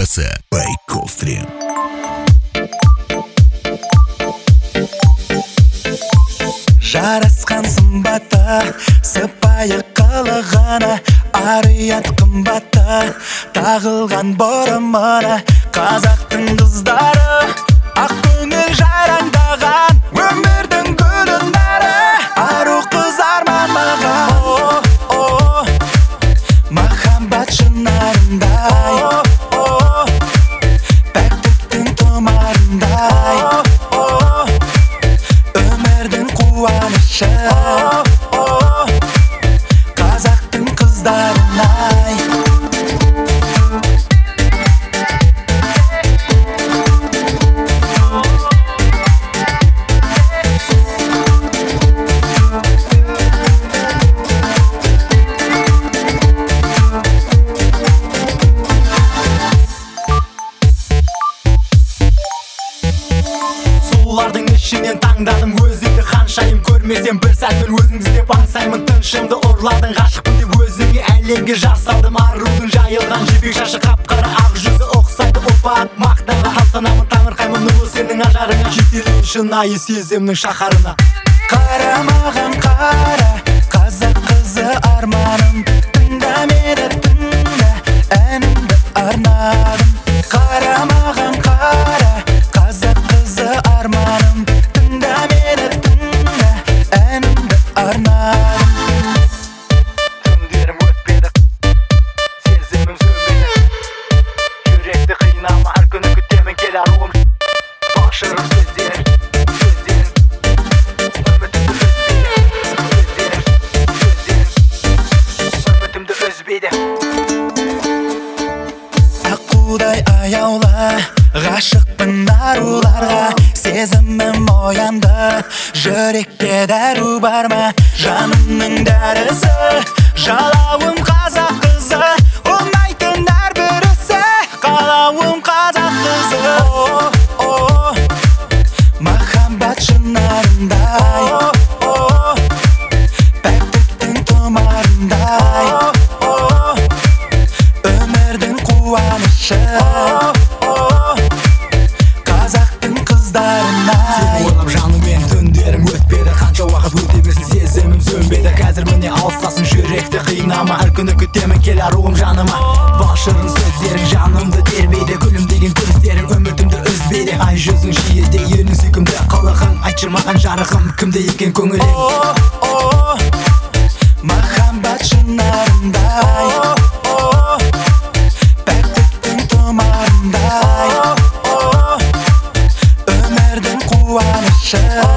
жобасы Байкострим. Жарасқан сымбаты, сыпайы қылығына, ар-ұят қымбаты, тағылған бұрымына. Қазақтың қыздары, ақ көңіл жайраңдаған, өмірдің гүлін бәрі, ару қыз арман маған. Махаббат шынарындай, пәктіктің тұмарындай, өмірдің қуанышы, қазақтың қыздарынай. Сұлулардың ішінен таңдадым өзіңді, ханшайым көрмесем бір сәт мен өзіңді іздеп аңсаймын. Тыншымды ұрладың, ғашықпын деп өзіңе әлемге жар салдым. Арудың жайылған жібек шашы, қап-қара ақ жүзі ұқсайды опат мақтанға. Алсанамын таңырқаймын нұлы сенің ажарыңа, жетелейін шынайы сезімнің шаһарына. Қара маған қара, қазақ қызы арманым, тыңда мені тыңда, әнімді арнадым. Қара маған қара, қазақ қызы арманым, тыңда мені тыңда, әнімді арнадым. Түндерім өтпеді, сезімім сөнбеді, жүректі қинама, әр күні күтемін кел аруым. Бақшырым сөздерім, үмітімді үзбейді. Аққудай аяула, ғашықпын аруларға, сезімім оянды, жүректе дәру бар ма? Жанымның дәрісі, жалауым қазақ қызы, ұнайтын әрбір ісі, қалауым қазақ қызы. Махаббат шынарындай, пәктіктің тұмарындай, өмірдің қуанышы, қазақтың қыздарынай. Сені ойлап жанымен түндерім өтпеді, қанша уақыт өте берсін сезімім сөнбеді. Қазір міне алыстасың, жүректі қинама, әр күні күтемін кел аруым жаныма. Бақшырын сөздерің жанымды тербейді, гүлім деген көздерің үмітімді үзбейді. Ай жүзің жиеде елің сүйкімді қылығың, айтшы маған жарығым кімде екен көңілің. Махаббат шынарындай, пәктіктің тұмарындай, өмірдің қуанышы.